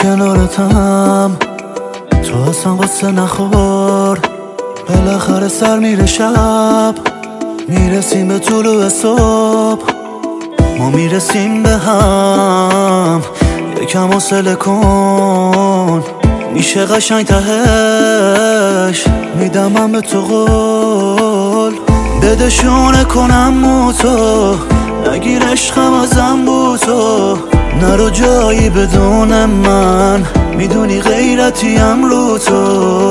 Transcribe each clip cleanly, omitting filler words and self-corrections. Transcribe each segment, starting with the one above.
کنارتم، تو اصلا قصه نخور. بالاخره سر میره شب، میرسیم به طلوع صبح، ما میرسیم به هم. یکم حوصله کن، میشه قشنگ تهش، میدم من به تو قول. بده شونه کنم مو تو، نگیر عشقم ازم بو تو. نرو جایی بدون من، میدونی غیرتیم رو تو.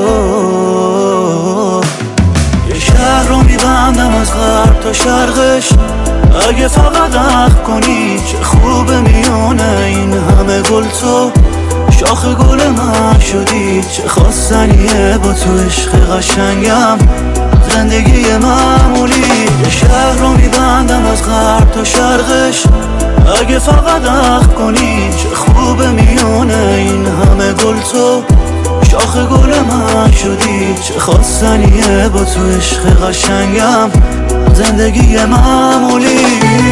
یه شهر رو میبندم از غرب تا شرقش، اگه فقط عقل کنی چه خوبه میونه این همه گل. تو شاخ گل من شدی، چه خواستنیه با تو عشق قشنگم، زندگی معمولی. یه شهر رو میبندم از غرب تا شرقش، اگه فقط عقل کنی چه خوبه میونه این همه گل. تو شاخ گل من شدی، چه خواستنیه با تو عشق قشنگم، زندگی معمولی.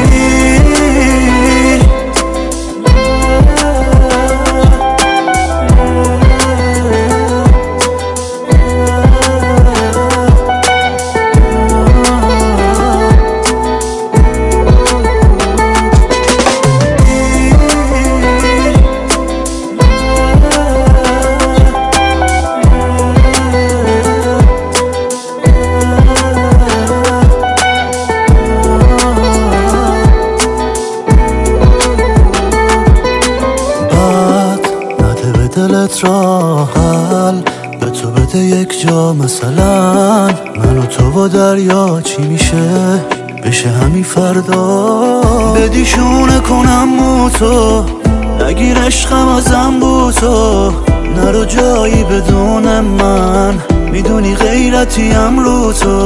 دلت را حل به تو بده یک جا، مثلا من و تو و دریا چی میشه بشه همین فردا. بدی شونه کنم مو تو، نگیر عشقم ازم بو تو. نرو جایی بدون من، میدونی غیرتیم رو تو.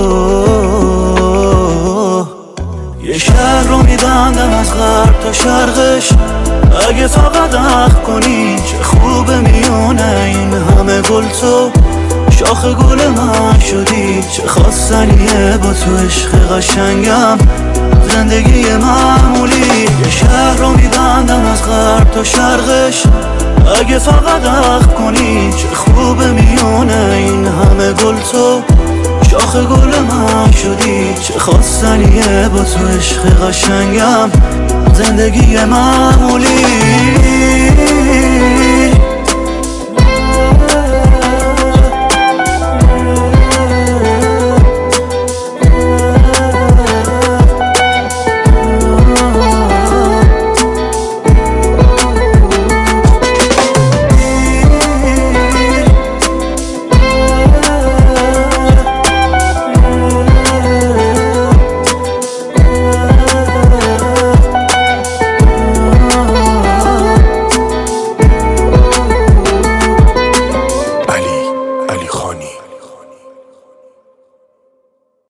یه شهر رو میبندم از غرب تا شرقش، اگه فقط عقل کنی چه خوبه میونه این همه گل. تو شاخ گل من شدی، چه خواستنیه با تو عشق قشنگم، زندگی معمولی. یه شهر رو میبندم از غرب تا شرقش، اگه فقط عقل کنی چه خوبه میونه این همه گل. تو شاخ گل من شدی، چه خواستنیه با تو عشق قشنگم، زندگی معمولی.